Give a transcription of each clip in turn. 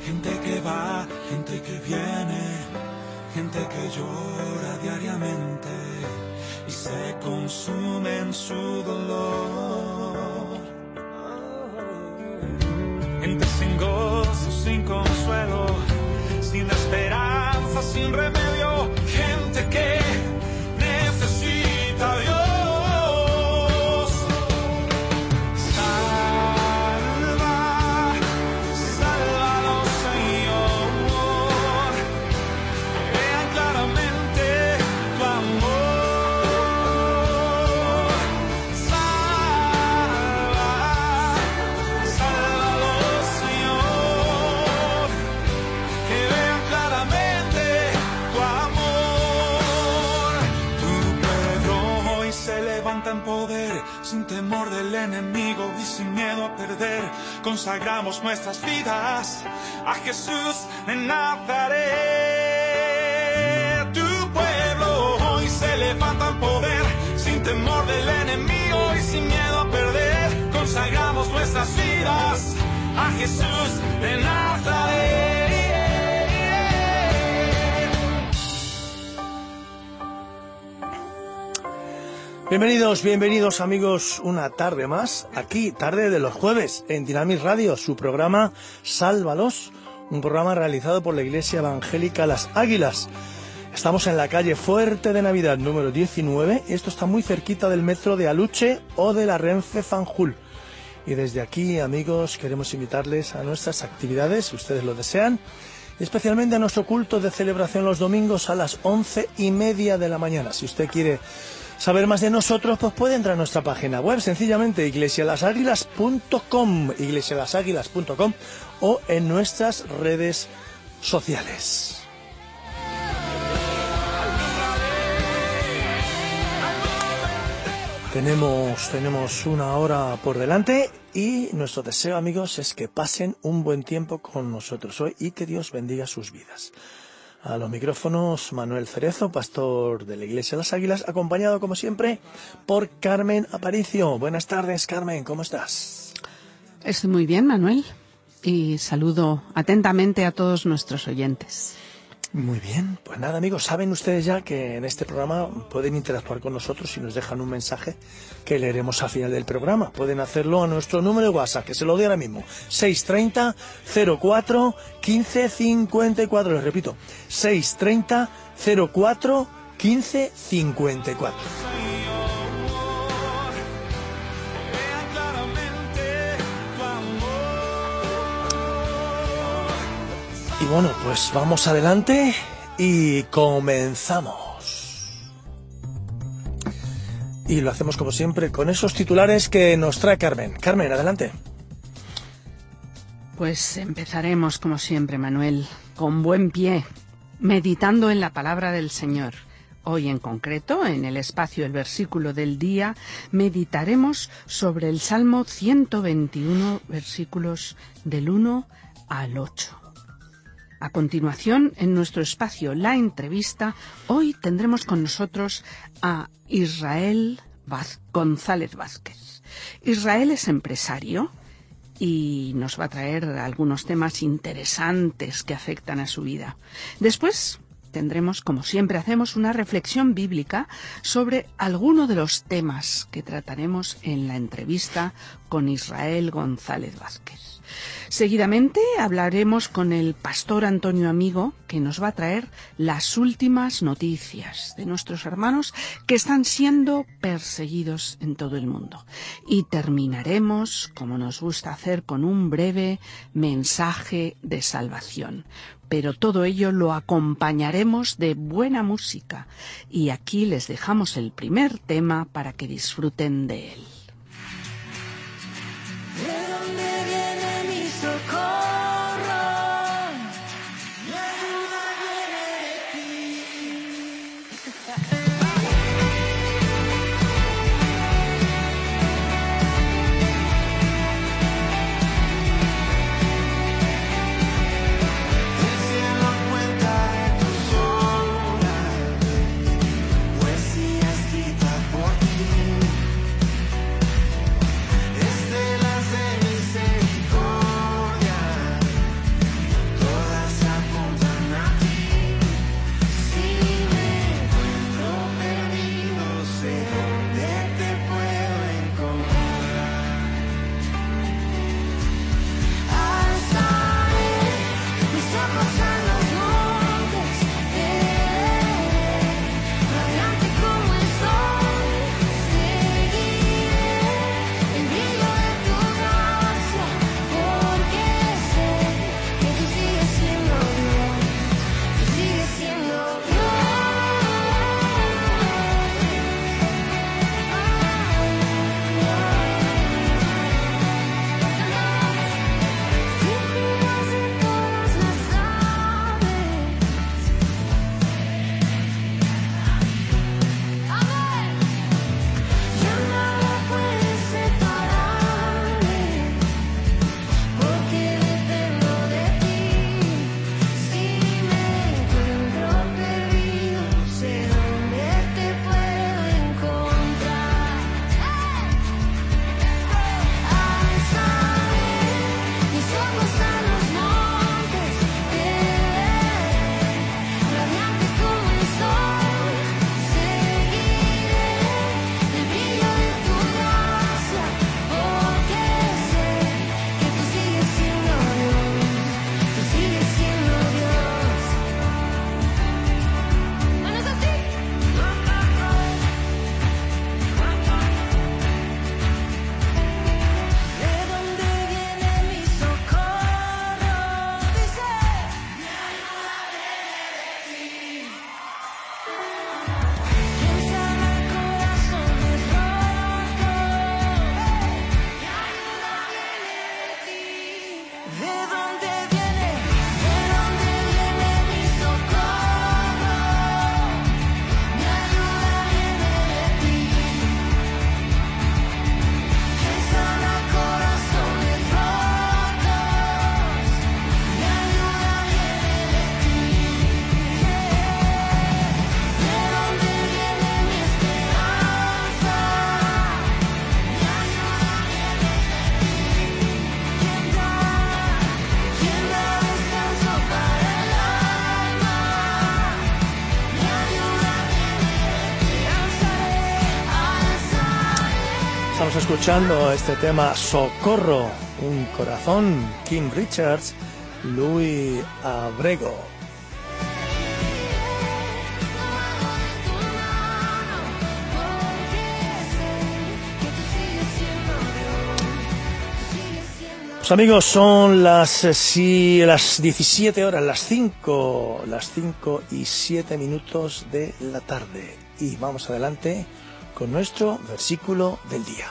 gente que va, gente que viene, gente que llora diariamente y se consume en su dolor. Gente sin gozo, sin consuelo, sin esperanza, sin remedio, gente que necesita a Dios. Sin temor del enemigo y sin miedo a perder, consagramos nuestras vidas a Jesús en Nazaret. Tu pueblo hoy se levanta en poder, sin temor del enemigo y sin miedo a perder, consagramos nuestras vidas a Jesús en Nazaret. Bienvenidos amigos, una tarde más, aquí, tarde de los jueves, en Dinamis Radio, su programa Sálvalos, un programa realizado por la Iglesia Evangélica Las Águilas. Estamos en la calle Fuerte de Navidad, número 19, esto está muy cerquita del metro de Aluche o de la Renfe Fanjul. Y desde aquí, amigos, queremos invitarles a nuestras actividades, si ustedes lo desean, y especialmente a nuestro culto de celebración los domingos a las 11:30 de la mañana. Si usted quiere saber más de nosotros, pues puede entrar a nuestra página web, sencillamente iglesialasaguilas.com, iglesialasaguilas.com, o en nuestras redes sociales. Tenemos una hora por delante y nuestro deseo, amigos, es que pasen un buen tiempo con nosotros hoy y que Dios bendiga sus vidas. A los micrófonos, Manuel Cerezo, pastor de la Iglesia de las Águilas, acompañado, como siempre, por Carmen Aparicio. Buenas tardes, Carmen, ¿cómo estás? Estoy muy bien, Manuel, y saludo atentamente a todos nuestros oyentes. Muy bien, pues nada, amigos, saben ustedes ya que en este programa pueden interactuar con nosotros si nos dejan un mensaje que leeremos al final del programa. Pueden hacerlo a nuestro número de WhatsApp, que se lo doy ahora mismo, 630 04 15 54. Les repito, 630 04 15 54. Y bueno, pues vamos adelante y comenzamos. Y lo hacemos como siempre con esos titulares que nos trae Carmen. Carmen, adelante. Pues empezaremos como siempre, Manuel, con buen pie, meditando en la palabra del Señor. Hoy en concreto, en el espacio El Versículo del Día, meditaremos sobre el Salmo 121, versículos del 1 al 8. A continuación, en nuestro espacio La Entrevista, hoy tendremos con nosotros a Israel González Vázquez. Israel es empresario y nos va a traer algunos temas interesantes que afectan a su vida. Después tendremos, como siempre hacemos, una reflexión bíblica sobre alguno de los temas que trataremos en la entrevista con Israel González Vázquez. Seguidamente hablaremos con el pastor Antonio Amigo, que nos va a traer las últimas noticias de nuestros hermanos que están siendo perseguidos en todo el mundo. Y terminaremos, como nos gusta hacer, con un breve mensaje de salvación. Pero todo ello lo acompañaremos de buena música. Y aquí les dejamos el primer tema para que disfruten de él. Estamos escuchando este tema Socorro, un corazón, Kim Richards, Louis Abrego. Pues amigos, son las 17 horas, las 5 y 7 minutos de la tarde. Y vamos adelante con nuestro versículo del día.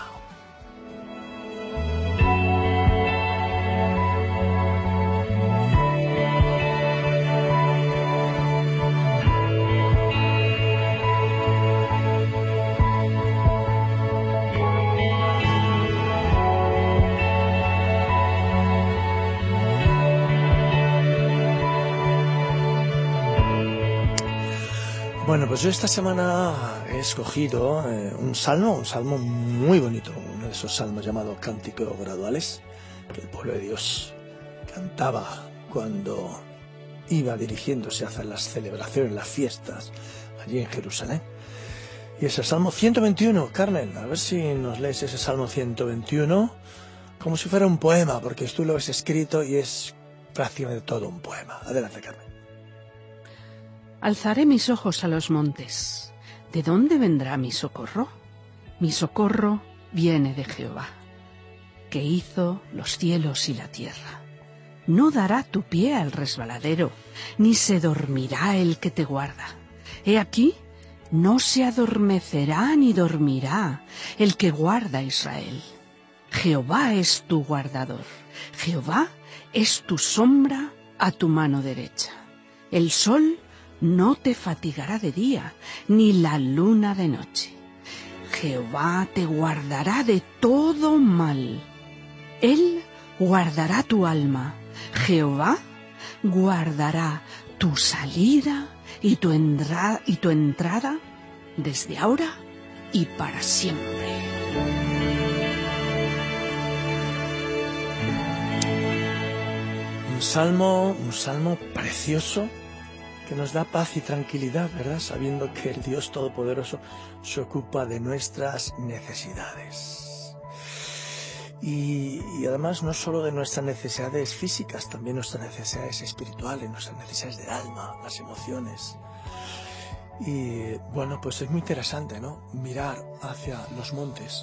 Bueno, pues yo esta semana he escogido un salmo muy bonito, uno de esos salmos llamados Cánticos Graduales, que el pueblo de Dios cantaba cuando iba dirigiéndose hacia las celebraciones, las fiestas, allí en Jerusalén. Y es el Salmo 121, Carmen, a ver si nos lees ese Salmo 121, como si fuera un poema, porque tú lo ves escrito y es prácticamente todo un poema. Adelante, Carmen. Alzaré mis ojos a los montes. ¿De dónde vendrá mi socorro? Mi socorro viene de Jehová, que hizo los cielos y la tierra. No dará tu pie al resbaladero, ni se dormirá el que te guarda. He aquí, no se adormecerá ni dormirá el que guarda a Israel. Jehová es tu guardador. Jehová es tu sombra a tu mano derecha. El sol no te fatigará de día, ni la luna de noche. Jehová te guardará de todo mal. Él guardará tu alma. Jehová guardará tu salida y tu entrada desde ahora y para siempre. Un salmo precioso, que nos da paz y tranquilidad, ¿verdad? Sabiendo que el Dios Todopoderoso se ocupa de nuestras necesidades. Y además no solo de nuestras necesidades físicas, también nuestras necesidades espirituales, nuestras necesidades del alma, las emociones. Y bueno, pues es muy interesante, ¿no? Mirar hacia los montes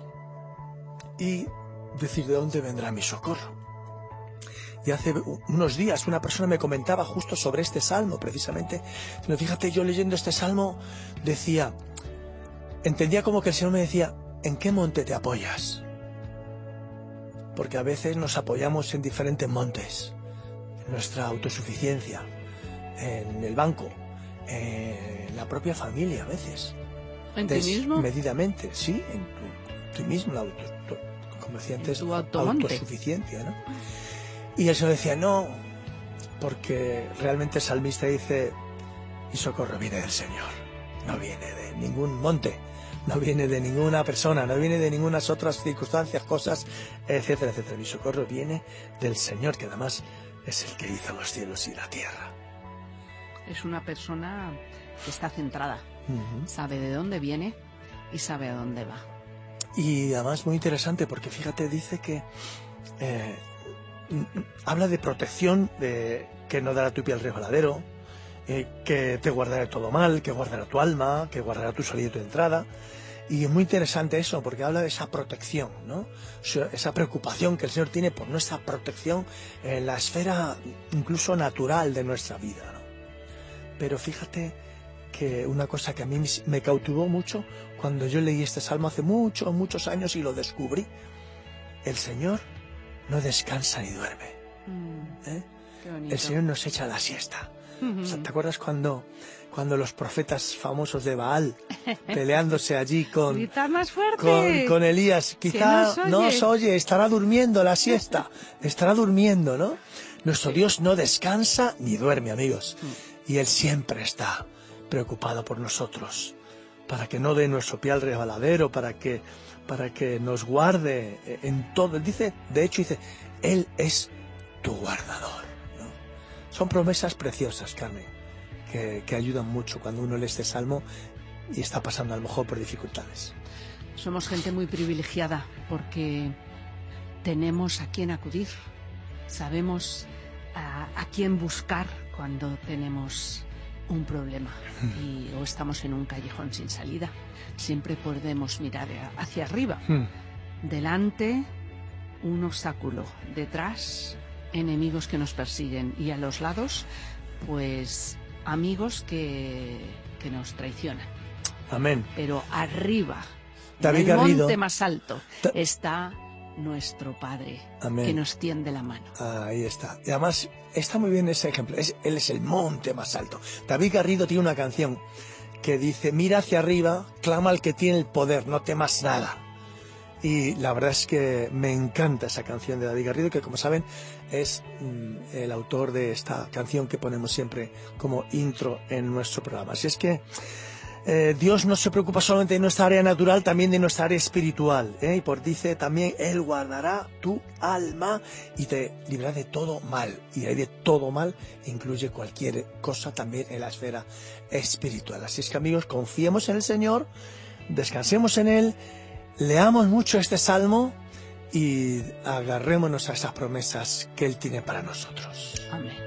y decir, ¿de dónde vendrá mi socorro? Y hace unos días una persona me comentaba justo sobre este salmo, precisamente. Pero fíjate, yo leyendo este salmo decía, entendía como que el Señor me decía, ¿en qué monte te apoyas? Porque a veces nos apoyamos en diferentes montes, en nuestra autosuficiencia, en el banco, en la propia familia a veces. ¿En ti mismo? Medidamente, sí, en tú mismo, como decía antes, autosuficiencia, ¿no? Y el Señor decía, no, porque realmente el salmista dice, mi socorro viene del Señor, no viene de ningún monte, no viene de ninguna persona, no viene de ninguna otras circunstancias, cosas, etcétera, etcétera. Mi socorro viene del Señor, que además es el que hizo los cielos y la tierra. Es una persona que está centrada, sabe de dónde viene y sabe a dónde va. Y además muy interesante, porque fíjate, dice que habla de protección, de que no dará tu pie al resbaladero, que te guardará de todo mal, que guardará tu alma, que guardará tu salida y tu entrada. Y es muy interesante eso, porque habla de esa protección, ¿no? Esa preocupación que el Señor tiene por nuestra protección en la esfera incluso natural de nuestra vida, ¿no? Pero fíjate que una cosa que a mí me cautivó mucho cuando yo leí este salmo hace muchos años y lo descubrí, el Señor no descansa ni duerme. El Señor nos echa la siesta. O sea, ¿te acuerdas cuando los profetas famosos de Baal peleándose allí con Elías? Quizá no os oye, estará durmiendo la siesta, estará durmiendo, ¿no? Nuestro Dios no descansa ni duerme, amigos. Y Él siempre está preocupado por nosotros, para que no dé nuestro pie al resbaladero, para que nos guarde en todo. Él dice, de hecho dice, Él es tu guardador, ¿no? Son promesas preciosas, Carmen, que ayudan mucho cuando uno lee este salmo y está pasando a lo mejor por dificultades. Somos gente muy privilegiada porque tenemos a quién acudir, sabemos a quién buscar cuando tenemos un problema o estamos en un callejón sin salida. Siempre podemos mirar hacia arriba. Delante, un obstáculo. Detrás, enemigos que nos persiguen. Y a los lados, pues amigos que nos traicionan. Amén. Pero arriba, David en el Garrido, monte más alto, está nuestro Padre. Amén. Que nos tiende la mano. Ahí está. Y además está muy bien ese ejemplo. Él es el monte más alto. David Garrido tiene una canción que dice: mira hacia arriba, clama al que tiene el poder, no temas nada. Y la verdad es que me encanta esa canción de David Garrido, que como saben es el autor de esta canción que ponemos siempre como intro en nuestro programa. Así es que Dios no se preocupa solamente de nuestra área natural, también de nuestra área espiritual, y dice también: Él guardará tu alma y te librará de todo mal. Y ahí de todo mal incluye cualquier cosa también en la esfera espiritual. Así es que, amigos, confiemos en el Señor, descansemos en Él, leamos mucho este salmo y agarrémonos a esas promesas que Él tiene para nosotros. Amén.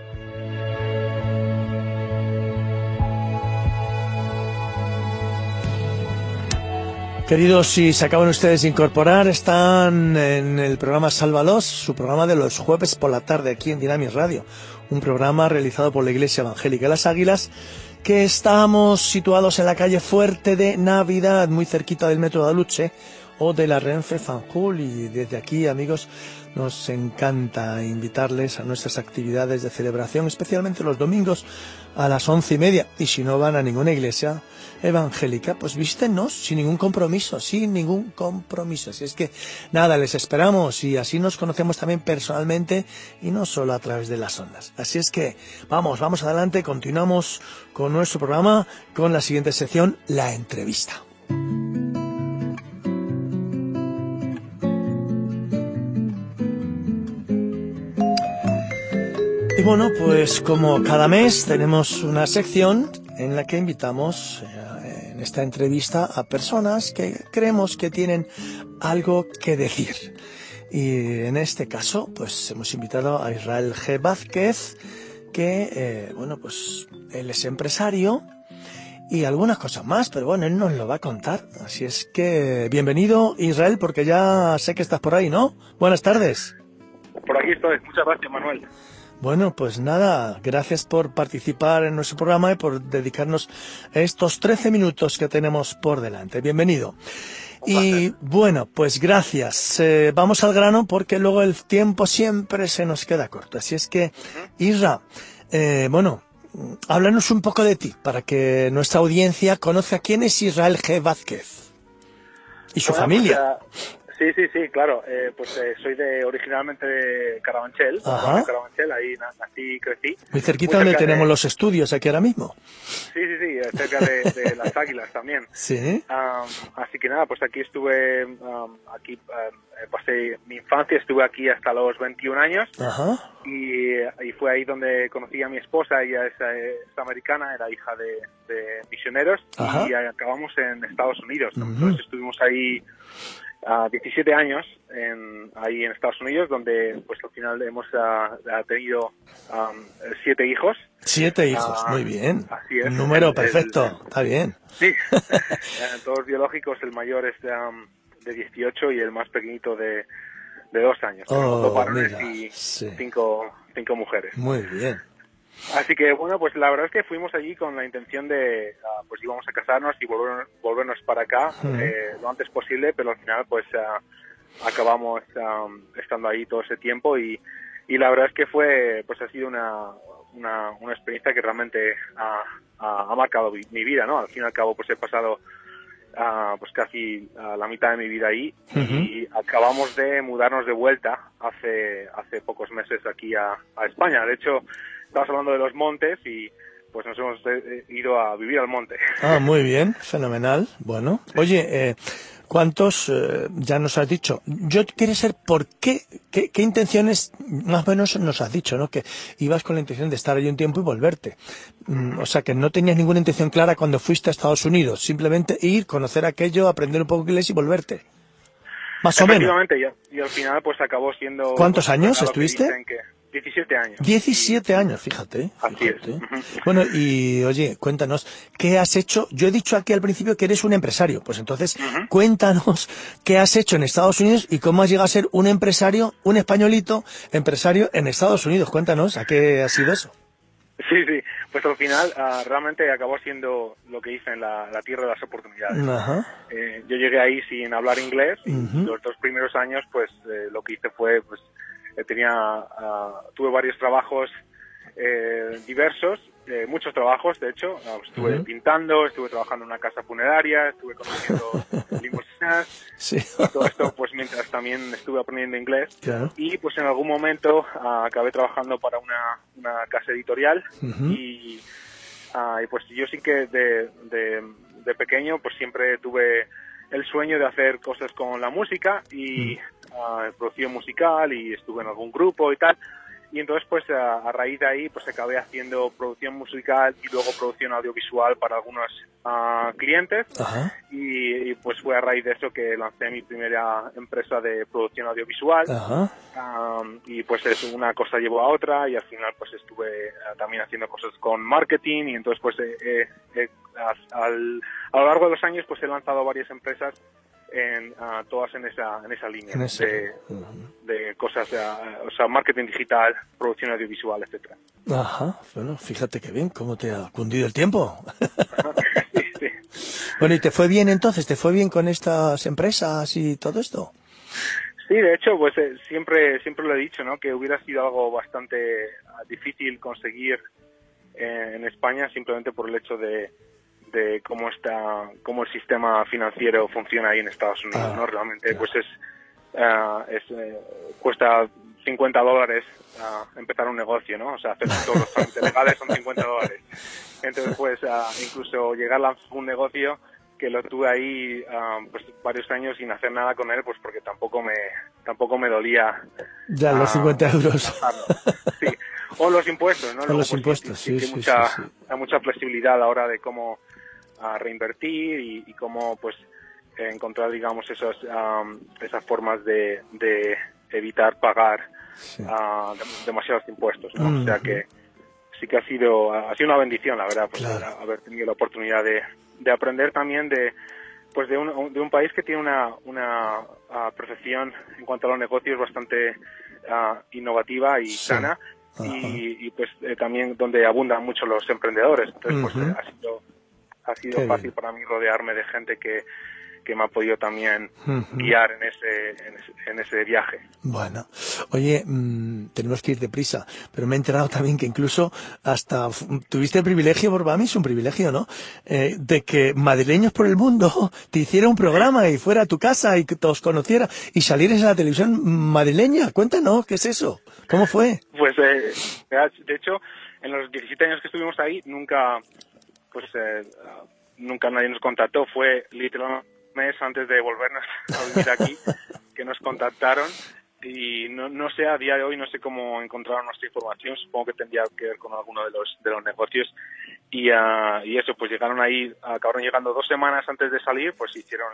Queridos, si se acaban ustedes de incorporar, están en el programa Sálvalos, su programa de los jueves por la tarde aquí en Dinamis Radio, un programa realizado por la Iglesia Evangélica de las Águilas, que estamos situados en la calle Fuerte de Navidad, muy cerquita del Metro de Aluche o de la Renfe Fanjul, y desde aquí, amigos, nos encanta invitarles a nuestras actividades de celebración, especialmente los domingos a las 11:30, y si no van a ninguna iglesia evangélica, pues visítennos sin ningún compromiso. Así es que nada, les esperamos, y así nos conocemos también personalmente y no solo a través de las ondas. Así es que vamos adelante, continuamos con nuestro programa con la siguiente sección, la entrevista. Y bueno, pues como cada mes tenemos una sección en la que invitamos en esta entrevista a personas que creemos que tienen algo que decir. Y en este caso, pues hemos invitado a Israel G. Vázquez, que, pues él es empresario y algunas cosas más, pero bueno, él nos lo va a contar. Así es que bienvenido, Israel, porque ya sé que estás por ahí, ¿no? Buenas tardes. Por aquí estoy. Muchas gracias, Manuel. Bueno, pues nada, gracias por participar en nuestro programa y por dedicarnos estos 13 minutos que tenemos por delante. Bienvenido. Y bueno, pues gracias. Vamos al grano porque luego el tiempo siempre se nos queda corto. Así es que, Isra, háblanos un poco de ti para que nuestra audiencia conozca quién es Israel G. Vázquez y su familia. Sí, claro. Soy originalmente de Carabanchel. Carabanchel, ahí nací y crecí. Muy cerquita donde tenemos los estudios aquí ahora mismo. Sí, cerca de las Águilas también. Sí. Así que nada, pues aquí estuve, pasé mi infancia, estuve aquí hasta los 21 años. Ajá. Y fue ahí donde conocí a mi esposa. Ella es americana, era hija de misioneros. Ajá. Y acabamos en Estados Unidos. Uh-huh. Entonces estuvimos ahí 17 años ahí en Estados Unidos, donde pues al final hemos tenido 7 hijos. 7 hijos, muy bien. Así es. Un número perfecto, está bien. Sí, todos biológicos. El mayor es de 18 y el más pequeñito de 2 años. 2 varones y 5 mujeres. Muy bien. Así que bueno, pues la verdad es que fuimos allí con la intención de pues íbamos a casarnos y volvernos para acá lo antes posible, pero al final pues acabamos estando ahí todo ese tiempo y la verdad es que ha sido una experiencia que realmente ha marcado mi vida, ¿no? Al fin y al cabo pues he pasado pues casi la mitad de mi vida ahí. Uh-huh. Y acabamos de mudarnos de vuelta hace pocos meses aquí a España. De hecho, estabas hablando de los montes y pues nos hemos ido a vivir al monte. Ah, muy bien, fenomenal. Bueno, oye, ¿cuántos ya nos has dicho? Yo quiero saber por qué intenciones, más o menos nos has dicho, ¿no? Que ibas con la intención de estar allí un tiempo y volverte. O sea, que no tenías ninguna intención clara cuando fuiste a Estados Unidos, simplemente ir, conocer aquello, aprender un poco inglés y volverte. Más o menos. Efectivamente, y al final pues acabó siendo... ¿Cuántos años estuviste? 17 años. 17 años, fíjate. Así es. Bueno, y oye, cuéntanos, ¿qué has hecho? Yo he dicho aquí al principio que eres un empresario, pues entonces cuéntanos qué has hecho en Estados Unidos y cómo has llegado a ser un empresario, un españolito empresario en Estados Unidos. Cuéntanos, ¿a qué ha sido eso? Sí, pues al final realmente acabó siendo lo que hice en la tierra de las oportunidades. Ajá. Yo llegué ahí sin hablar inglés y los 2 primeros años pues lo que hice fue pues tuve varios trabajos diversos, muchos trabajos de hecho, estuve pintando, estuve trabajando en una casa funeraria, estuve conociendo limusinas, sí. Y todo esto pues mientras también estuve aprendiendo inglés. Claro. Y pues en algún momento acabé trabajando para una casa editorial y pues yo sí que de pequeño pues siempre tuve el sueño de hacer cosas con la música y producción musical y estuve en algún grupo y tal. Y entonces pues a raíz de ahí pues acabé haciendo producción musical y luego producción audiovisual para algunos clientes. Ajá. Y pues fue a raíz de eso que lancé mi primera empresa de producción audiovisual. Ajá. Y pues una cosa llevó a otra y al final pues estuve también haciendo cosas con marketing y entonces pues a lo largo de los años pues he lanzado varias empresas todas en esa línea de cosas, o sea, marketing digital, producción audiovisual, etcétera. Ajá, bueno, fíjate qué bien, cómo te ha cundido el tiempo. Sí. Bueno, ¿y te fue bien entonces? ¿Te fue bien con estas empresas y todo esto? Sí, de hecho, pues siempre lo he dicho, ¿no? Que hubiera sido algo bastante difícil conseguir en España simplemente por el hecho de cómo el sistema financiero funciona ahí en Estados Unidos, ¿no? Realmente, claro. Pues cuesta $50 empezar un negocio, ¿no? O sea, hacer todos los trámites legales son $50. Entonces, pues, incluso llegar a lanzar un negocio que lo tuve ahí pues varios años sin hacer nada con él, pues porque tampoco me dolía. Ya, los 50 euros. Sí. O los impuestos, ¿no? O los impuestos, sí. Hay mucha flexibilidad a la hora de cómo reinvertir y cómo, pues, encontrar, digamos, esas formas de evitar pagar demasiados impuestos, ¿no? O sea que sí que ha sido una bendición, la verdad, pues, claro. Haber tenido la oportunidad de aprender también de un país que tiene una percepción en cuanto a los negocios bastante innovativa y sana y pues también donde abundan mucho los emprendedores. Entonces pues ha sido fácil para mí rodearme de gente que me ha podido también guiar en ese viaje. Bueno, oye, tenemos que ir deprisa, pero me he enterado también que incluso hasta tuviste el privilegio, por mí es un privilegio, ¿no?, de que madrileños por el mundo te hiciera un programa y fuera a tu casa y que te os conociera y salieras en la televisión madrileña. Cuéntanos, ¿qué es eso? ¿Cómo fue? Pues, de hecho, en los 17 años que estuvimos ahí, nunca nadie nos contactó. Fue literalmente mes antes de volvernos a vivir aquí que nos contactaron y no sé, a día de hoy no sé cómo encontraron nuestra información. Supongo que tendría que ver con alguno de los negocios y eso, pues llegaron ahí, acabaron llegando 2 semanas antes de salir, pues hicieron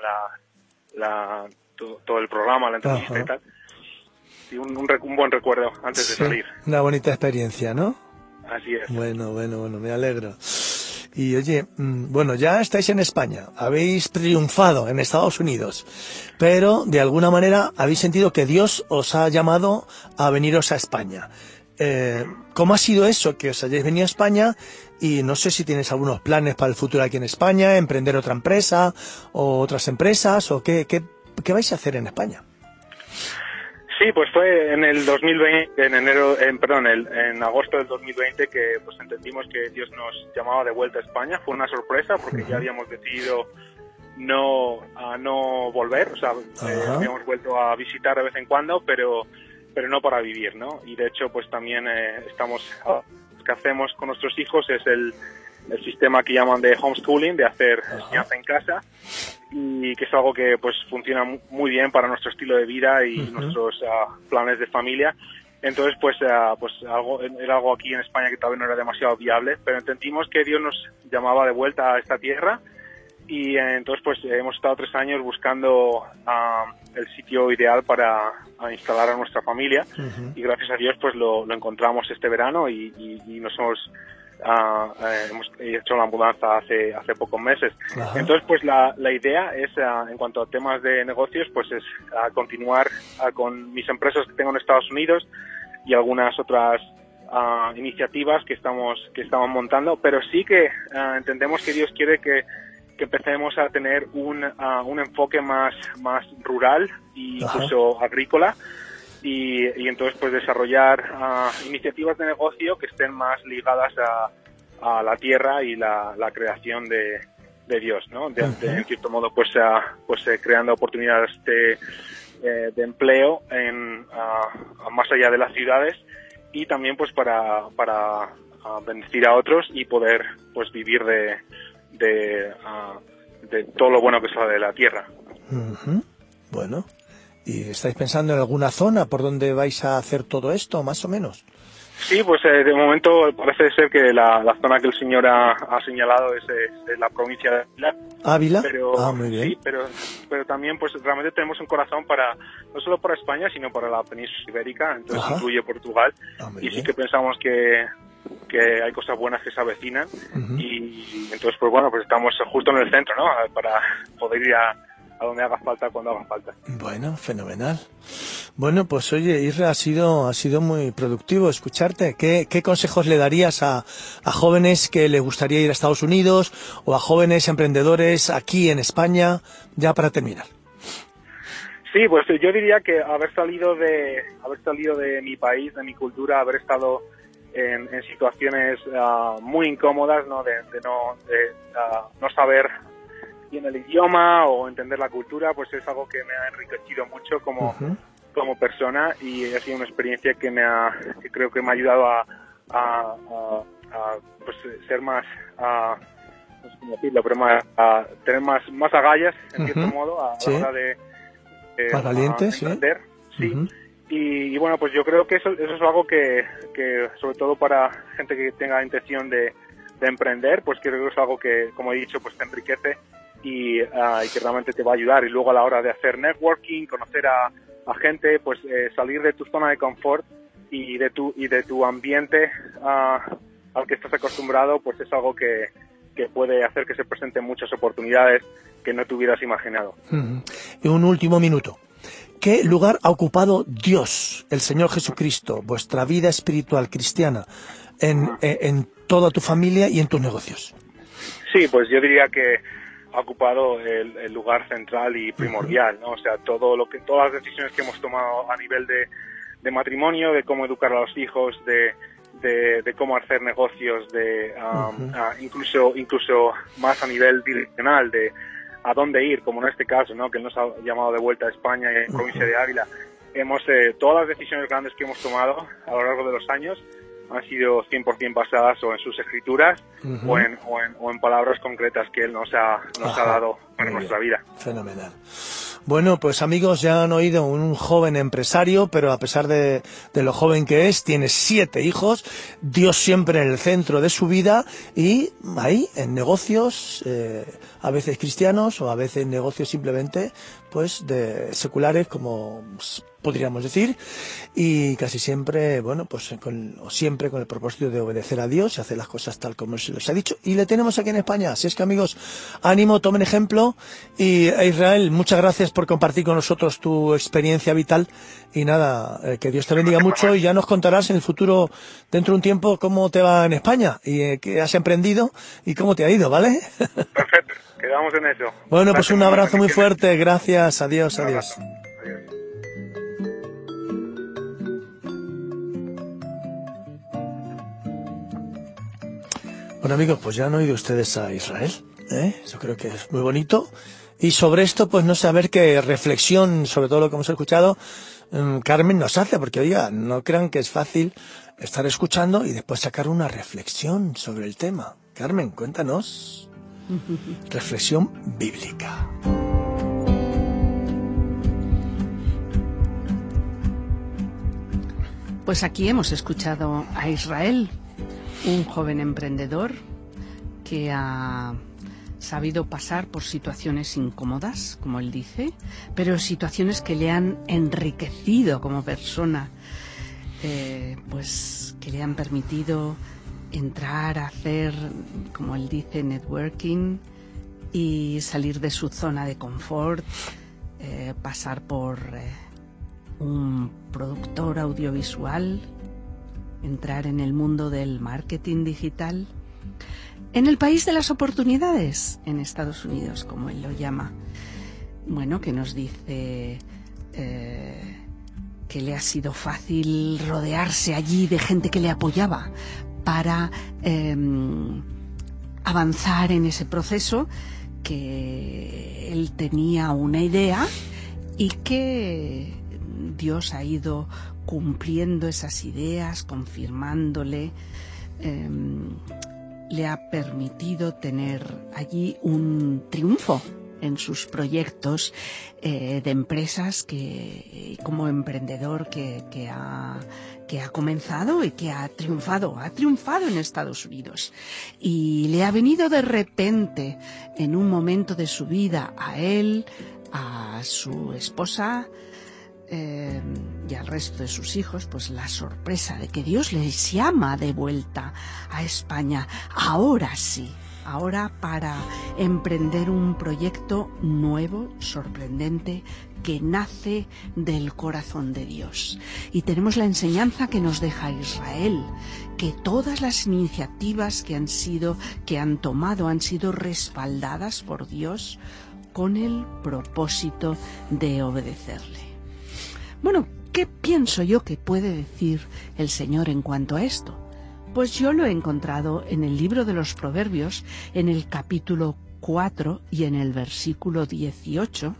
todo el programa, la entrevista y tal, y un buen recuerdo antes de salir. Una bonita experiencia, ¿no? Así es. Bueno, me alegro. Y oye, bueno, ya estáis en España, habéis triunfado en Estados Unidos, pero de alguna manera habéis sentido que Dios os ha llamado a veniros a España. ¿Cómo ha sido eso, que os hayáis venido a España? Y no sé si tienes algunos planes para el futuro aquí en España, emprender otra empresa o otras empresas, o qué vais a hacer en España. Sí, pues fue en el 2020, en agosto del 2020 que pues entendimos que Dios nos llamaba de vuelta a España. Fue una sorpresa porque ya habíamos decidido no volver, o sea, habíamos vuelto a visitar de vez en cuando, pero no para vivir, ¿no? Y de hecho pues también estamos que hacemos con nuestros hijos es el sistema que llaman de homeschooling, de hacer enseñanza en casa, y que es algo que pues funciona muy bien para nuestro estilo de vida y nuestros planes de familia. Entonces pues era algo aquí en España que tal vez no era demasiado viable, pero entendimos que Dios nos llamaba de vuelta a esta tierra, y entonces pues hemos estado 3 años buscando el sitio ideal para instalar a nuestra familia, y gracias a Dios pues lo encontramos este verano, y nos hemos hecho la mudanza hace pocos meses. Entonces pues la idea es, en cuanto a temas de negocios, pues es continuar con mis empresas que tengo en Estados Unidos y algunas otras iniciativas que estamos montando, pero sí que entendemos que Dios quiere que empecemos a tener un enfoque más rural e incluso agrícola, y entonces pues desarrollar iniciativas de negocio que estén más ligadas a la tierra y la creación de Dios, ¿no? En cierto modo pues creando oportunidades de empleo más allá de las ciudades, y también pues para bendecir a otros y poder pues vivir de todo lo bueno que sale de la tierra. Bueno, ¿y estáis pensando en alguna zona por donde vais a hacer todo esto, más o menos? Sí, pues de momento parece ser que la zona que el Señor ha señalado es la provincia de Ávila. ¿Ávila? Pero, muy bien. Sí, pero también pues realmente tenemos un corazón no solo para España, sino para la península ibérica, entonces incluye Portugal, y sí que pensamos que hay cosas buenas que se avecinan, y entonces pues bueno, pues estamos justo en el centro, ¿no? Para poder ir a donde haga falta, cuando haga falta. Bueno, fenomenal. Bueno, pues oye, Isra, ha sido muy productivo escucharte. ¿Qué consejos le darías a jóvenes que les gustaría ir a Estados Unidos, o a jóvenes emprendedores aquí en España, ya para terminar? Sí, pues yo diría que haber salido de mi país, de mi cultura, haber estado en situaciones muy incómodas, ¿no? De no saber bien el idioma o entender la cultura, pues es algo que me ha enriquecido mucho como persona, y ha sido una experiencia que creo que me ha ayudado a pues ser más, no sé cómo decirlo, pero a tener más agallas, en cierto modo, a la hora de más valientes, emprender. Sí. Y bueno, pues yo creo que eso es algo que sobre todo para gente que tenga intención de emprender, pues creo que es algo que, como he dicho, pues te enriquece y que realmente te va a ayudar. Y luego a la hora de hacer networking, conocer a gente, pues salir de tu zona de confort y de tu ambiente al que estás acostumbrado, pues es algo que puede hacer que se presenten muchas oportunidades que no te hubieras imaginado. Y un último minuto. ¿Qué lugar ha ocupado Dios, el Señor Jesucristo, vuestra vida espiritual cristiana, en toda tu familia y en tus negocios? Sí, pues yo diría que ha ocupado el lugar central y primordial, ¿no? O sea, todas las decisiones que hemos tomado a nivel de matrimonio, de cómo educar a los hijos, de cómo hacer negocios, incluso más a nivel direccional, de a dónde ir, como en este caso, ¿no? Que él nos ha llamado de vuelta a España y a provincia de Ávila. Todas las decisiones grandes que hemos tomado a lo largo de los años han sido 100% basadas o en sus escrituras o en palabras concretas que él nos ha dado en nuestra vida. Fenomenal. Bueno, pues amigos, ya han oído un joven empresario, pero a pesar de lo joven que es, tiene 7 hijos, Dios siempre en el centro de su vida, y ahí, en negocios, a veces cristianos, o a veces negocios simplemente, pues, seculares, como podríamos decir, y casi siempre, bueno, pues siempre con el propósito de obedecer a Dios y hacer las cosas tal como se los ha dicho, y le tenemos aquí en España. Así es que, amigos, ánimo, tomen ejemplo, y Israel, muchas gracias por compartir con nosotros tu experiencia vital, y nada, que Dios te bendiga mucho, y ya nos contarás en el futuro, dentro de un tiempo, cómo te va en España, y qué has emprendido, y cómo te ha ido, ¿vale? Perfecto, quedamos en eso. Bueno, pues un abrazo muy fuerte, gracias, adiós, adiós. Bueno, amigos, pues ya han oído ustedes a Israel. Yo creo que es muy bonito. Y sobre esto, pues no sé, a ver qué reflexión sobre todo lo que hemos escuchado Carmen nos hace, porque oiga, no crean que es fácil estar escuchando y después sacar una reflexión sobre el tema. Carmen, cuéntanos. Reflexión bíblica. Pues aquí hemos escuchado a Israel, un joven emprendedor que ha sabido pasar por situaciones incómodas, como él dice, pero situaciones que le han enriquecido como persona, pues que le han permitido entrar a hacer, como él dice, networking y salir de su zona de confort, pasar por un productor audiovisual, entrar en el mundo del marketing digital, en el país de las oportunidades, en Estados Unidos, como él lo llama. Bueno, que nos dice que le ha sido fácil rodearse allí de gente que le apoyaba para avanzar en ese proceso, que él tenía una idea y que Dios ha ido cumpliendo esas ideas, confirmándole, le ha permitido tener allí un triunfo en sus proyectos de empresas que como emprendedor que ha comenzado y que ha triunfado en Estados Unidos. Y le ha venido de repente, en un momento de su vida, a él, a su esposa y al resto de sus hijos, pues la sorpresa de que Dios les llama de vuelta a España, ahora sí, ahora para emprender un proyecto nuevo, sorprendente, que nace del corazón de Dios. Y tenemos la enseñanza que nos deja Israel, que todas las iniciativas que han tomado han sido respaldadas por Dios con el propósito de obedecerle. Bueno, ¿qué pienso yo que puede decir el Señor en cuanto a esto? Pues yo lo he encontrado en el libro de los Proverbios, en el capítulo 4 y en el versículo 18,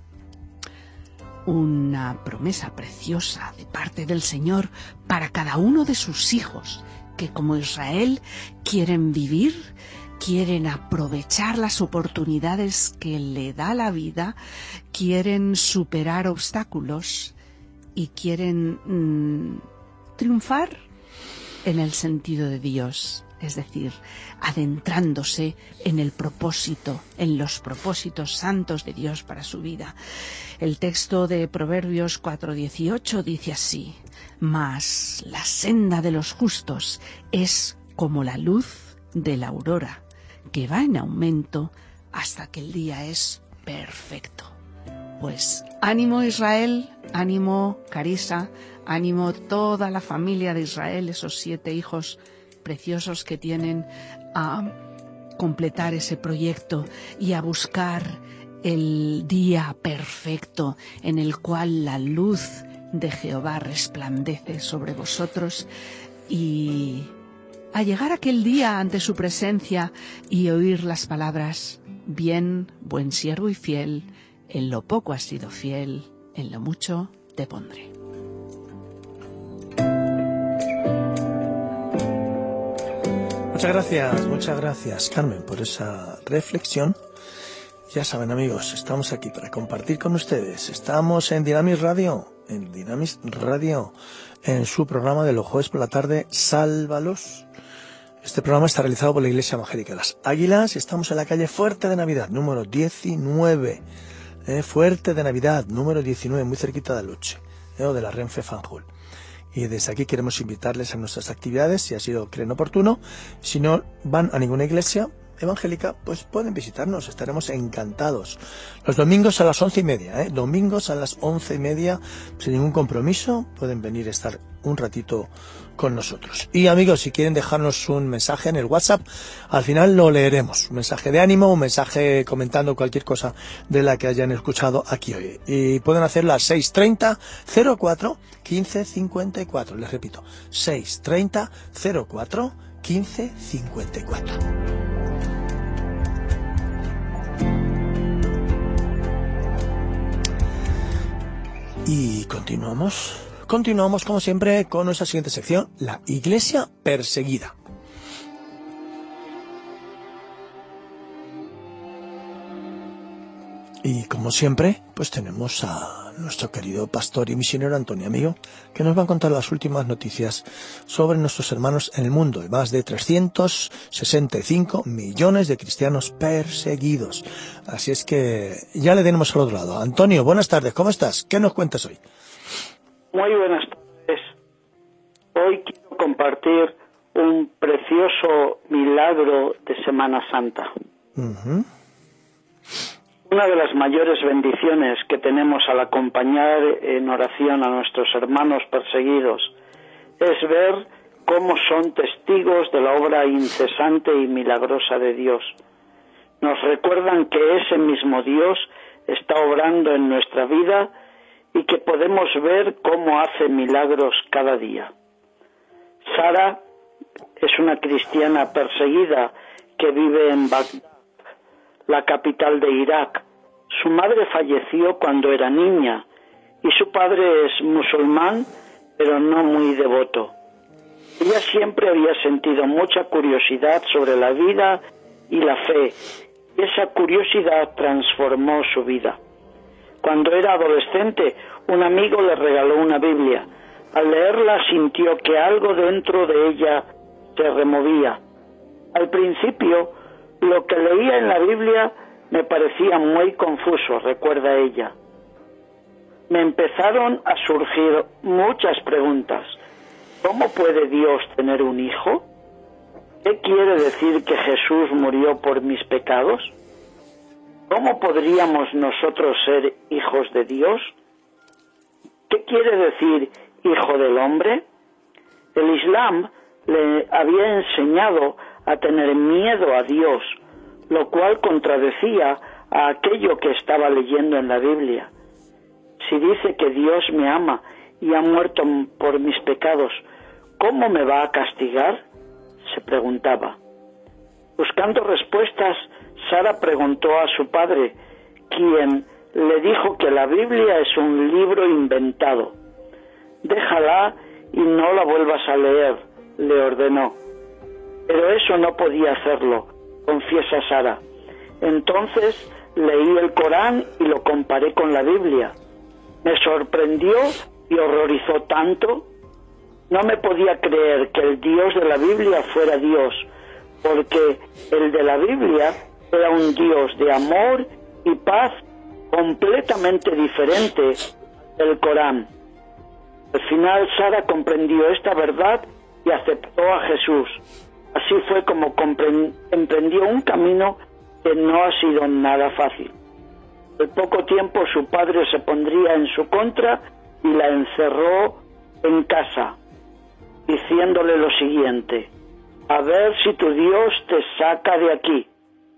una promesa preciosa de parte del Señor para cada uno de sus hijos, que como Israel quieren vivir, quieren aprovechar las oportunidades que le da la vida, quieren superar obstáculos y quieren triunfar en el sentido de Dios, es decir, adentrándose en el propósito, en los propósitos santos de Dios para su vida. El texto de Proverbios 4:18 dice así: mas la senda de los justos es como la luz de la aurora, que va en aumento hasta que el día es perfecto. Pues ánimo Israel, ánimo Carissa, ánimo toda la familia de Israel, esos 7 hijos preciosos que tienen, a completar ese proyecto y a buscar el día perfecto en el cual la luz de Jehová resplandece sobre vosotros, y a llegar aquel día ante su presencia y oír las palabras: bien, buen siervo y fiel, en lo poco has sido fiel, en lo mucho te pondré. Muchas gracias, Carmen, por esa reflexión. Ya saben, amigos, estamos aquí para compartir con ustedes. Estamos en Dynamis Radio, en su programa de los jueves por la tarde, Sálvalos. Este programa está realizado por la Iglesia Evangélica Las Águilas. Estamos en la calle Fuerte de Navidad, número 19. Fuerte de Navidad, número 19, muy cerquita de Luche, o de la Renfe Fanjul. Y desde aquí queremos invitarles a nuestras actividades, si así lo creen oportuno. Si no van a ninguna iglesia evangélica, pues pueden visitarnos, estaremos encantados. Los domingos a las 11:30, domingos a las 11:30, sin ningún compromiso, pueden venir a estar un ratito con nosotros. Y amigos, si quieren dejarnos un mensaje en el WhatsApp, al final lo leeremos, un mensaje de ánimo, un mensaje comentando cualquier cosa de la que hayan escuchado aquí hoy. Y pueden hacerlo a 630 04 15 54, les repito, 630 04 15 54. Y continuamos como siempre con nuestra siguiente sección, la Iglesia perseguida. Y como siempre, pues tenemos a nuestro querido pastor y misionero Antonio Amigo, que nos va a contar las últimas noticias sobre nuestros hermanos en el mundo, de más de 365 millones de cristianos perseguidos. Así es que ya le tenemos al otro lado. Antonio, buenas tardes, ¿cómo estás? ¿Qué nos cuentas hoy? Muy buenas tardes. Hoy quiero compartir un precioso milagro de Semana Santa. Una de las mayores bendiciones que tenemos al acompañar en oración a nuestros hermanos perseguidos es ver cómo son testigos de la obra incesante y milagrosa de Dios. Nos recuerdan que ese mismo Dios está obrando en nuestra vida y que podemos ver cómo hace milagros cada día. Sara es una cristiana perseguida que vive en Bagdad, la capital de Irak. Su madre falleció cuando era niña y su padre es musulmán, pero no muy devoto. Ella siempre había sentido mucha curiosidad sobre la vida y la fe, y esa curiosidad transformó su vida. Cuando era adolescente, un amigo le regaló una Biblia. Al leerla sintió que algo dentro de ella se removía. Al principio, lo que leía en la Biblia me parecía muy confuso, recuerda ella. Me empezaron a surgir muchas preguntas. ¿Cómo puede Dios tener un hijo? ¿Qué quiere decir que Jesús murió por mis pecados? ¿Cómo podríamos nosotros ser hijos de Dios? ¿Qué quiere decir hijo del hombre? El Islam le había enseñado a tener miedo a Dios, lo cual contradecía a aquello que estaba leyendo en la Biblia. Si dice que Dios me ama y ha muerto por mis pecados, ¿cómo me va a castigar?, se preguntaba. Buscando respuestas, Sara preguntó a su padre, quien le dijo que la Biblia es un libro inventado. Déjala y no la vuelvas a leer, le ordenó. Pero eso no podía hacerlo, confiesa Sara. Entonces leí el Corán y lo comparé con la Biblia. Me sorprendió y horrorizó tanto. No me podía creer que el Dios de la Biblia fuera Dios, porque el de la Biblia era un Dios de amor y paz completamente diferente del Corán. Al final Sara comprendió esta verdad y aceptó a Jesús. Así fue como emprendió un camino que no ha sido nada fácil. Al poco tiempo su padre se pondría en su contra y la encerró en casa, diciéndole lo siguiente: a ver si tu Dios te saca de aquí.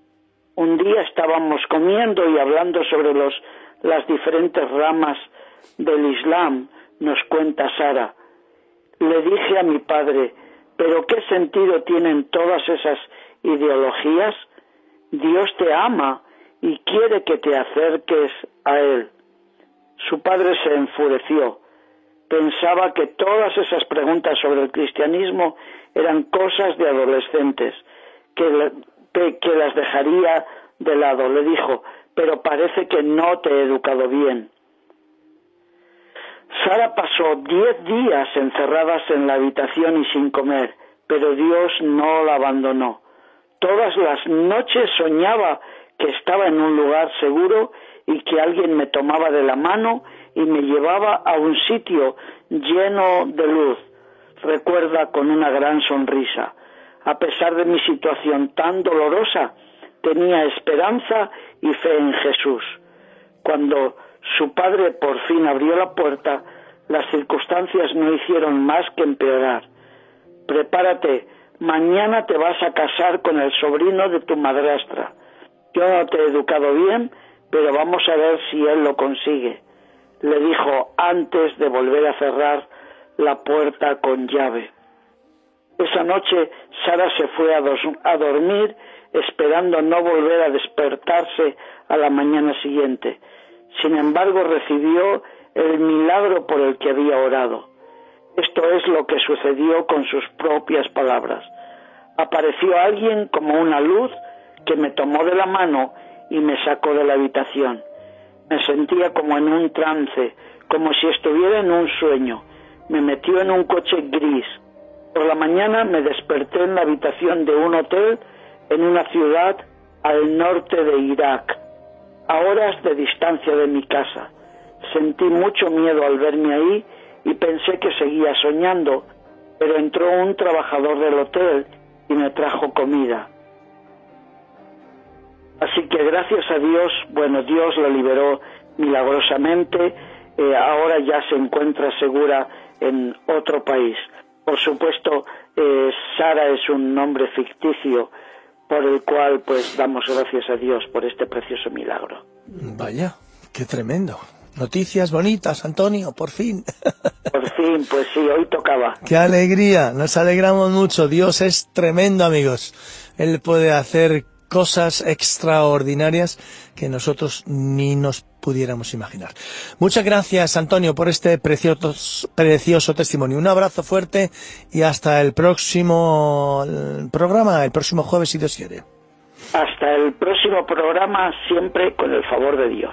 Un día estábamos comiendo y hablando sobre las diferentes ramas del Islam, nos cuenta Sara. Le dije a mi padre, ¿pero qué sentido tienen todas esas ideologías? Dios te ama y quiere que te acerques a Él. Su padre se enfureció. Pensaba que todas esas preguntas sobre el cristianismo eran cosas de adolescentes, que las dejaría de lado. Le dijo, pero parece que no te he educado bien. Sara pasó 10 días encerradas en la habitación y sin comer, pero Dios no la abandonó. Todas las noches soñaba que estaba en un lugar seguro y que alguien me tomaba de la mano y me llevaba a un sitio lleno de luz. Recuerda con una gran sonrisa. A pesar de mi situación tan dolorosa, tenía esperanza y fe en Jesús. Cuando su padre por fin abrió la puerta, las circunstancias no hicieron más que empeorar. Prepárate, mañana te vas a casar con el sobrino de tu madrastra. Yo no te he educado bien, pero vamos a ver si él lo consigue, le dijo antes de volver a cerrar la puerta con llave. Esa noche Sara se fue a dormir esperando no volver a despertarse a la mañana siguiente. Sin embargo, recibió el milagro por el que había orado. Esto es lo que sucedió con sus propias palabras. Apareció alguien como una luz que me tomó de la mano y me sacó de la habitación. Me sentía como en un trance, como si estuviera en un sueño. Me metió en un coche gris. Por la mañana me desperté en la habitación de un hotel en una ciudad al norte de Irak, a horas de distancia de mi casa. Sentí mucho miedo al verme ahí y pensé que seguía soñando, pero entró un trabajador del hotel y me trajo comida. Así que gracias a Dios, Dios la liberó milagrosamente. Ahora ya se encuentra segura en otro país. Por supuesto, Sara es un nombre ficticio por el cual pues damos gracias a Dios por este precioso milagro. Vaya, qué tremendo. Noticias bonitas, Antonio, por fin. Por fin, pues sí, hoy tocaba. ¡Qué alegría! Nos alegramos mucho. Dios es tremendo, amigos. Él puede hacer cosas extraordinarias que nosotros ni nos pudiéramos imaginar. Muchas gracias, Antonio, por este precioso testimonio. Un abrazo fuerte y hasta el próximo programa, el próximo jueves, si Dios quiere. Hasta el próximo programa, siempre con el favor de Dios.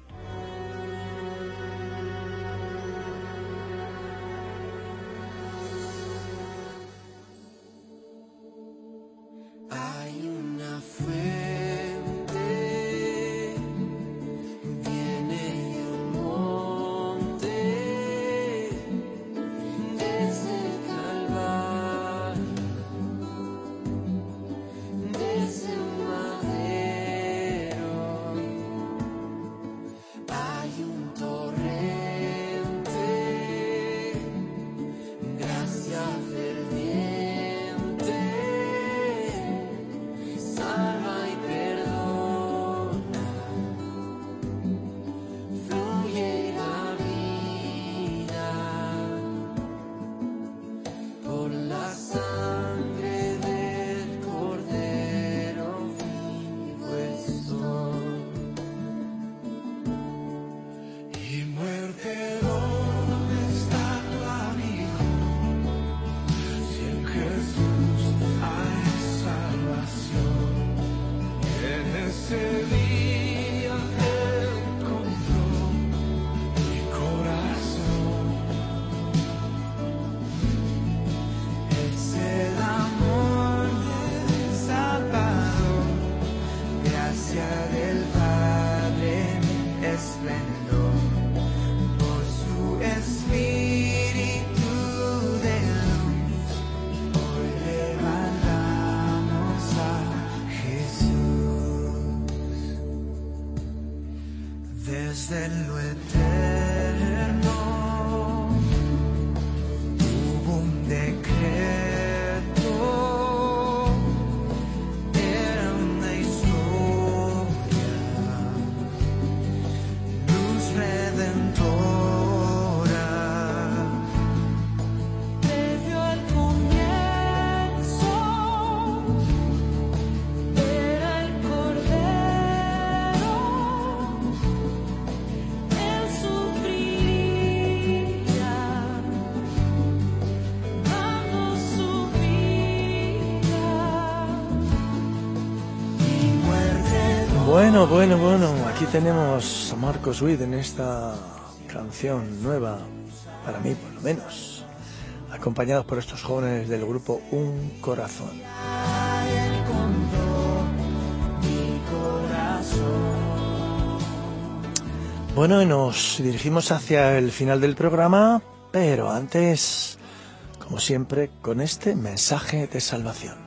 Desde lo eterno hubo un decreto, era una historia, luz redentora, previo al comienzo, era el Cordero. Bueno, aquí tenemos a Marcos Witt en esta canción nueva, para mí por lo menos, acompañados por estos jóvenes del grupo Un Corazón. Bueno, y nos dirigimos hacia el final del programa, pero antes, como siempre, con este mensaje de salvación.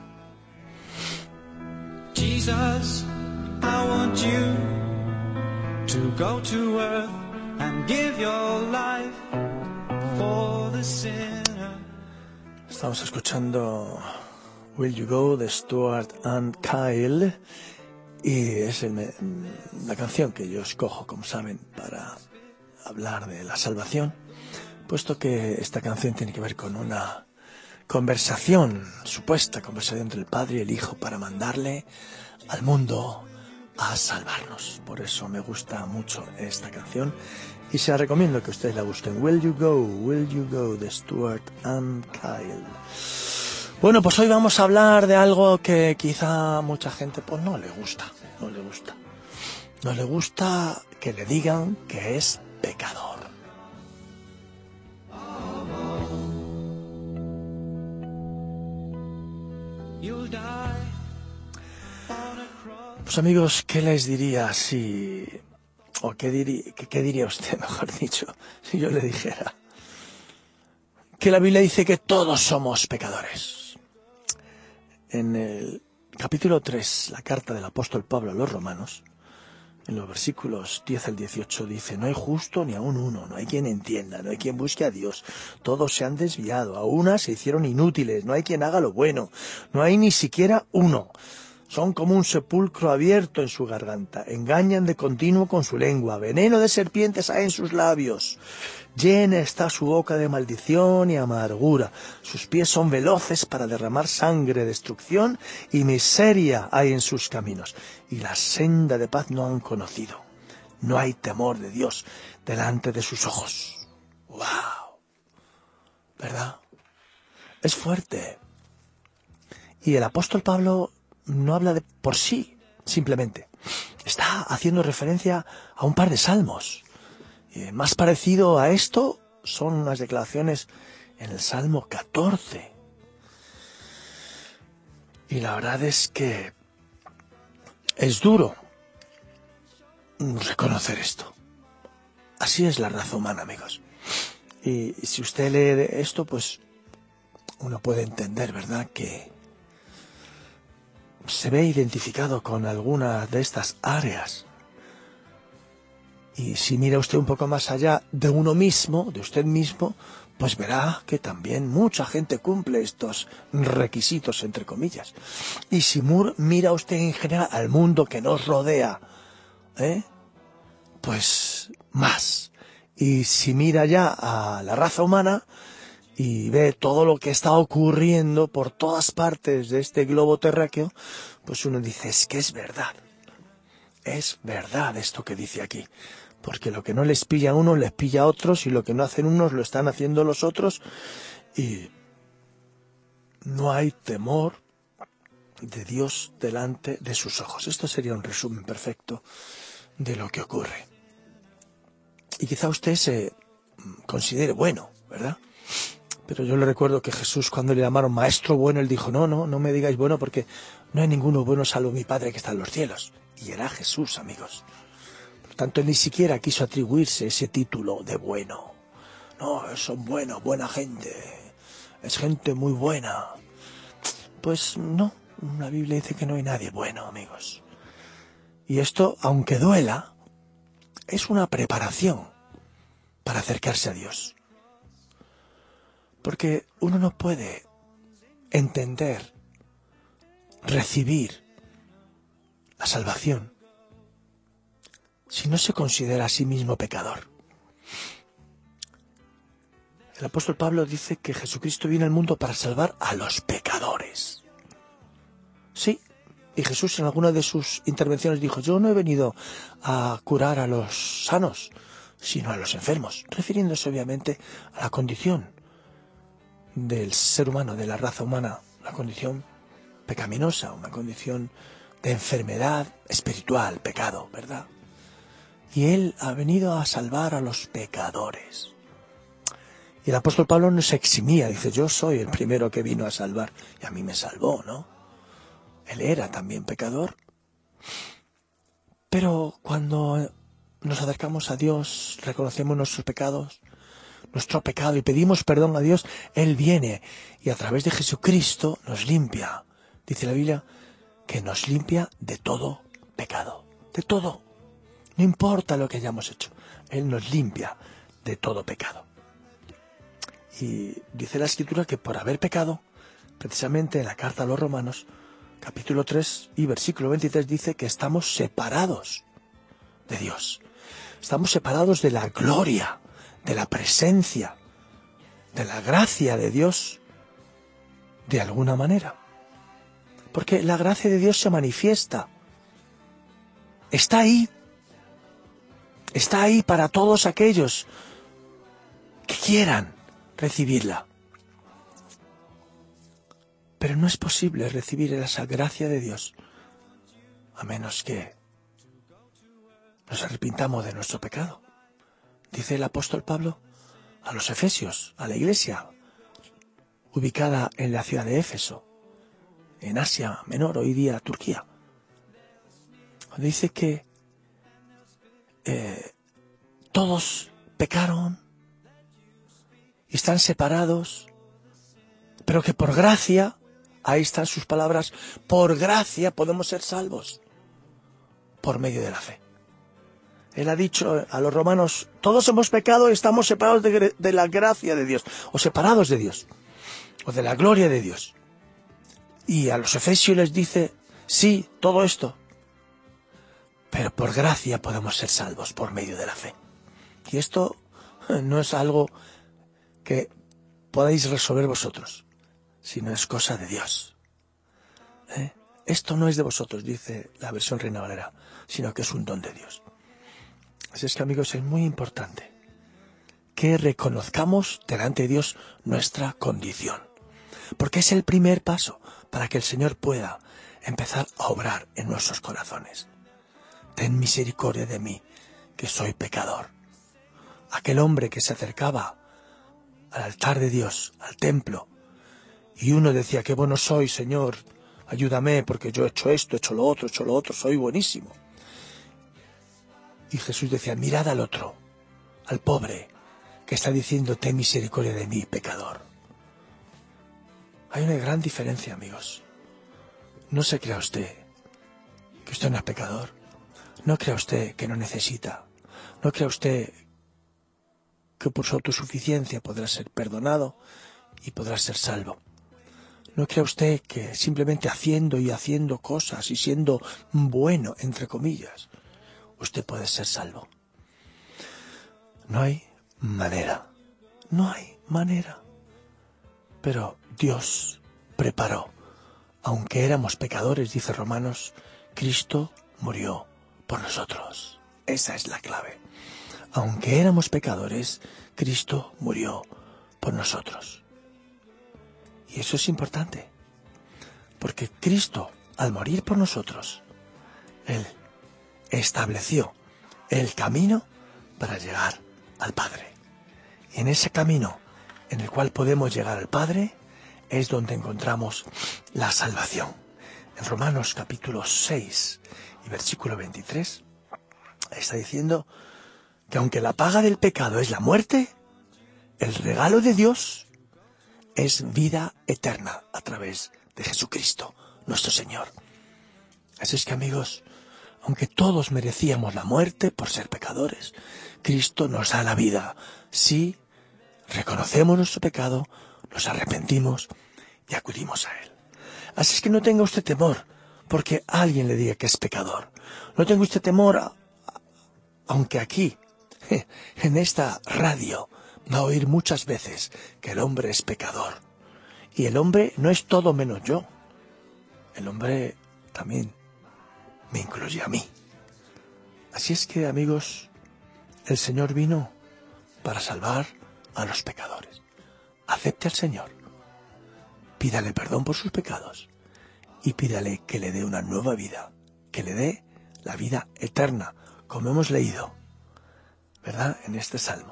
Jesus, I want you to go to earth and give your life for the sinner. Estamos escuchando Will You Go de Stuart and Kyle y es la canción que yo escojo, como saben, para hablar de la salvación, puesto que esta canción tiene que ver con una supuesta conversación entre el Padre y el Hijo para mandarle al mundo a salvarnos. Por eso me gusta mucho esta canción y se la recomiendo que ustedes la busquen. Will You Go, de Stuart and Kyle. Bueno, pues hoy vamos a hablar de algo que quizá mucha gente pues no le gusta. No le gusta que le digan que es pecador. Pues amigos, ¿qué les diría si... o qué diría usted, mejor dicho, si yo le dijera que la Biblia dice que todos somos pecadores? En el capítulo 3, la carta del apóstol Pablo a los romanos, en los versículos 10 al 18 dice: no hay justo ni aun uno, no hay quien entienda, no hay quien busque a Dios, todos se han desviado, a unas se hicieron inútiles, no hay quien haga lo bueno, no hay ni siquiera uno. Son como un sepulcro abierto en su garganta, engañan de continuo con su lengua, veneno de serpientes hay en sus labios. Llena está su boca de maldición y amargura, sus pies son veloces para derramar sangre, destrucción y miseria hay en sus caminos, y la senda de paz no han conocido. No hay temor de Dios delante de sus ojos. ¡Wow! ¿Verdad? Es fuerte. Y el apóstol Pablo no habla de por sí, simplemente. Está haciendo referencia a un par de salmos. Más parecido a esto son las declaraciones en el Salmo 14. Y la verdad es que es duro reconocer esto. Así es la raza humana, amigos. Y si usted lee esto, pues uno puede entender, ¿verdad?, que se ve identificado con alguna de estas áreas. Y si mira usted un poco más allá de uno mismo, de usted mismo, pues verá que también mucha gente cumple estos requisitos, entre comillas. Y si mira usted en general al mundo que nos rodea, pues más. Y si mira ya a la raza humana y ve todo lo que está ocurriendo por todas partes de este globo terráqueo, pues uno dice, es que es verdad esto que dice aquí, porque lo que no les pilla a unos les pilla a otros, y lo que no hacen unos lo están haciendo los otros, y no hay temor de Dios delante de sus ojos. Esto sería un resumen perfecto de lo que ocurre. Y quizá usted se considere bueno, ¿verdad? Pero yo le recuerdo que Jesús, cuando le llamaron maestro bueno, él dijo, no me digáis bueno, porque no hay ninguno bueno salvo mi Padre que está en los cielos. Y era Jesús, amigos. Por lo tanto, él ni siquiera quiso atribuirse ese título de bueno. No, son buenos, buena gente. Es gente muy buena. Pues no, la Biblia dice que no hay nadie bueno, amigos. Y esto, aunque duela, es una preparación para acercarse a Dios. Porque uno no puede entender, recibir la salvación si no se considera a sí mismo pecador. El apóstol Pablo dice que Jesucristo vino al mundo para salvar a los pecadores. Sí, y Jesús en alguna de sus intervenciones dijo, yo no he venido a curar a los sanos, sino a los enfermos, refiriéndose obviamente a la condición del ser humano, de la raza humana, una condición pecaminosa, una condición de enfermedad espiritual, pecado, ¿verdad? Y Él ha venido a salvar a los pecadores. Y el apóstol Pablo no se eximía, dice, yo soy el primero que vino a salvar, y a mí me salvó, ¿no? Él era también pecador. Pero cuando nos acercamos a Dios, reconocemos nuestros pecados, nuestro pecado, y pedimos perdón a Dios, Él viene y a través de Jesucristo nos limpia. Dice la Biblia que nos limpia de todo pecado, de todo. No importa lo que hayamos hecho, Él nos limpia de todo pecado. Y dice la Escritura que por haber pecado, precisamente en la carta a los Romanos, capítulo 3 y versículo 23 dice que estamos separados de Dios. Estamos separados de la gloria, de la presencia, de la gracia de Dios, de alguna manera. Porque la gracia de Dios se manifiesta. Está ahí. Está ahí para todos aquellos que quieran recibirla. Pero no es posible recibir esa gracia de Dios a menos que nos arrepintamos de nuestro pecado. Dice el apóstol Pablo a los Efesios, a la iglesia ubicada en la ciudad de Éfeso, en Asia Menor, hoy día Turquía. Dice que todos pecaron y están separados, pero que por gracia, ahí están sus palabras, por gracia podemos ser salvos por medio de la fe. Él ha dicho a los romanos, todos hemos pecado y estamos separados de la gracia de Dios, o separados de Dios, o de la gloria de Dios. Y a los efesios les dice, sí, todo esto, pero por gracia podemos ser salvos por medio de la fe. Y esto no es algo que podáis resolver vosotros, sino es cosa de Dios. Esto no es de vosotros, dice la versión Reina Valera, sino que es un don de Dios. Así es que, amigos, es muy importante que reconozcamos delante de Dios nuestra condición, porque es el primer paso para que el Señor pueda empezar a obrar en nuestros corazones. Ten misericordia de mí, que soy pecador. Aquel hombre que se acercaba al altar de Dios, al templo, y uno decía, qué bueno soy, Señor, ayúdame, porque yo he hecho esto, he hecho lo otro, soy buenísimo. Y Jesús decía, mirad al otro, al pobre, que está diciendo, ten misericordia de mí, pecador. Hay una gran diferencia, amigos. No se crea usted que usted no es pecador. No crea usted que no necesita. No crea usted que por su autosuficiencia podrá ser perdonado y podrá ser salvo. No crea usted que simplemente haciendo y haciendo cosas y siendo bueno, entre comillas, usted puede ser salvo. No hay manera. No hay manera. Pero Dios preparó. Aunque éramos pecadores, dice Romanos, Cristo murió por nosotros. Esa es la clave. Aunque éramos pecadores, Cristo murió por nosotros. Y eso es importante. Porque Cristo, al morir por nosotros, Él estableció el camino para llegar al Padre. Y en ese camino en el cual podemos llegar al Padre es donde encontramos la salvación. En Romanos capítulo 6 y versículo 23 está diciendo que aunque la paga del pecado es la muerte, el regalo de Dios es vida eterna a través de Jesucristo, nuestro Señor. Así es que, amigos, aunque todos merecíamos la muerte por ser pecadores, Cristo nos da la vida si reconocemos nuestro pecado, nos arrepentimos y acudimos a Él. Así es que no tenga usted temor porque alguien le diga que es pecador. No tenga usted temor, aunque aquí, en esta radio, va a oír muchas veces que el hombre es pecador. Y el hombre no es todo menos yo. El hombre también me incluye a mí. Así es que, amigos, el Señor vino para salvar a los pecadores. Acepte al Señor, pídale perdón por sus pecados y pídale que le dé una nueva vida, que le dé la vida eterna, como hemos leído, ¿verdad?, en este salmo.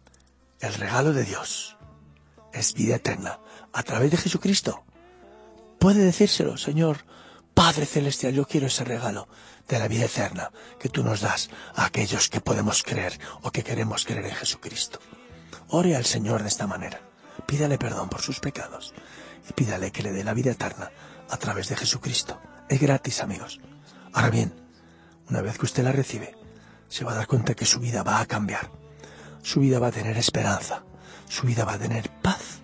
El regalo de Dios es vida eterna a través de Jesucristo. Puede decírselo, Señor, Padre Celestial, yo quiero ese regalo de la vida eterna que tú nos das a aquellos que podemos creer o que queremos creer en Jesucristo. Ore al Señor de esta manera, pídale perdón por sus pecados y pídale que le dé la vida eterna a través de Jesucristo. Es gratis, amigos. Ahora bien, una vez que usted la recibe, se va a dar cuenta que su vida va a cambiar. Su vida va a tener esperanza, su vida va a tener paz,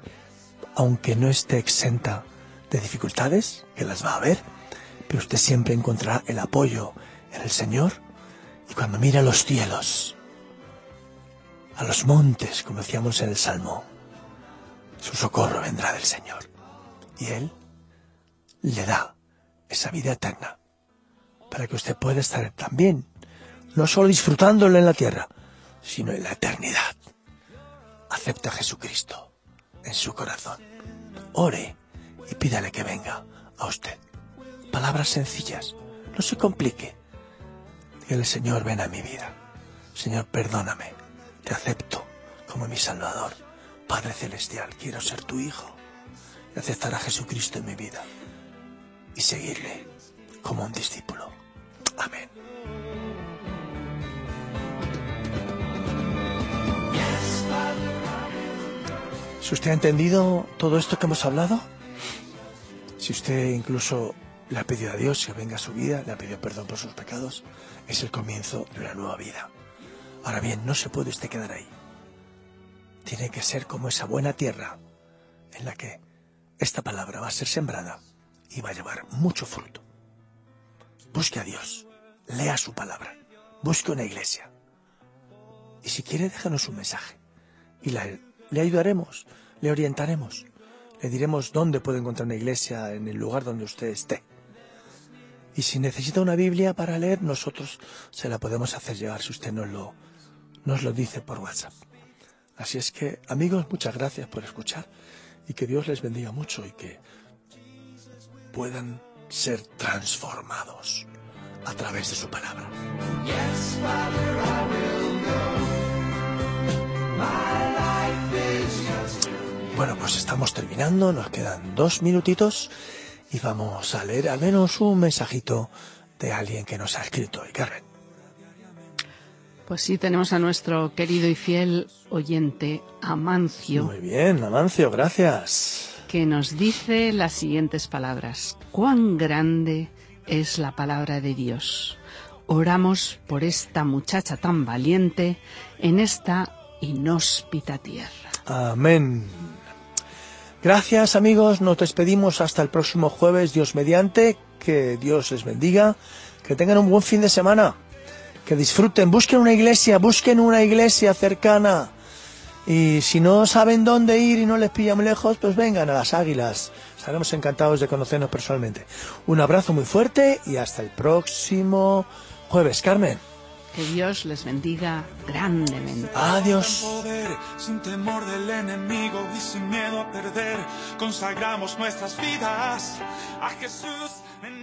aunque no esté exenta de dificultades, que las va a haber, pero usted siempre encontrará el apoyo en el Señor. Y cuando mira a los cielos, a los montes, como decíamos en el Salmo, su socorro vendrá del Señor. Y Él le da esa vida eterna para que usted pueda estar también no solo disfrutándolo en la tierra, sino en la eternidad. Acepta a Jesucristo en su corazón. Ore y pídale que venga a usted. Palabras sencillas, no se complique. Dígale: Señor, ven a mi vida. Señor, perdóname, te acepto como mi Salvador. Padre Celestial, quiero ser tu hijo y aceptar a Jesucristo en mi vida y seguirle como un discípulo. Amén. Si usted ha entendido todo esto que hemos hablado, si usted incluso le ha pedido a Dios que venga a su vida, le ha pedido perdón por sus pecados, es el comienzo de una nueva vida. Ahora bien, no se puede usted quedar ahí. Tiene que ser como esa buena tierra en la que esta palabra va a ser sembrada y va a llevar mucho fruto. Busque a Dios, lea su palabra, busque una iglesia. Y si quiere, déjanos un mensaje y le ayudaremos, le orientaremos, le diremos dónde puede encontrar una iglesia en el lugar donde usted esté. Y si necesita una Biblia para leer, nosotros se la podemos hacer llegar si usted nos lo dice por WhatsApp. Así es que, amigos, muchas gracias por escuchar y que Dios les bendiga mucho y que puedan ser transformados a través de su palabra. Yes, Father, I will go. My life is yours. Bueno, pues estamos terminando, nos quedan 2 minutitos y vamos a leer al menos un mensajito de alguien que nos ha escrito hoy. Carmen. Pues sí, tenemos a nuestro querido y fiel oyente Amancio. Muy bien, Amancio, gracias. Que nos dice las siguientes palabras: cuán grande es la palabra de Dios. Oramos por esta muchacha tan valiente en esta inhóspita tierra. Amén. Gracias, amigos, nos despedimos hasta el próximo jueves, Dios mediante. Que Dios les bendiga, que tengan un buen fin de semana, que disfruten, busquen una iglesia cercana. Y si no saben dónde ir y no les pilla muy lejos, pues vengan a las Águilas. Estaremos encantados de conocernos personalmente. Un abrazo muy fuerte y hasta el próximo jueves. Carmen. Que Dios les bendiga grandemente. Adiós. Sin temor del enemigo y sin miedo a perder, consagramos nuestras vidas a Jesús.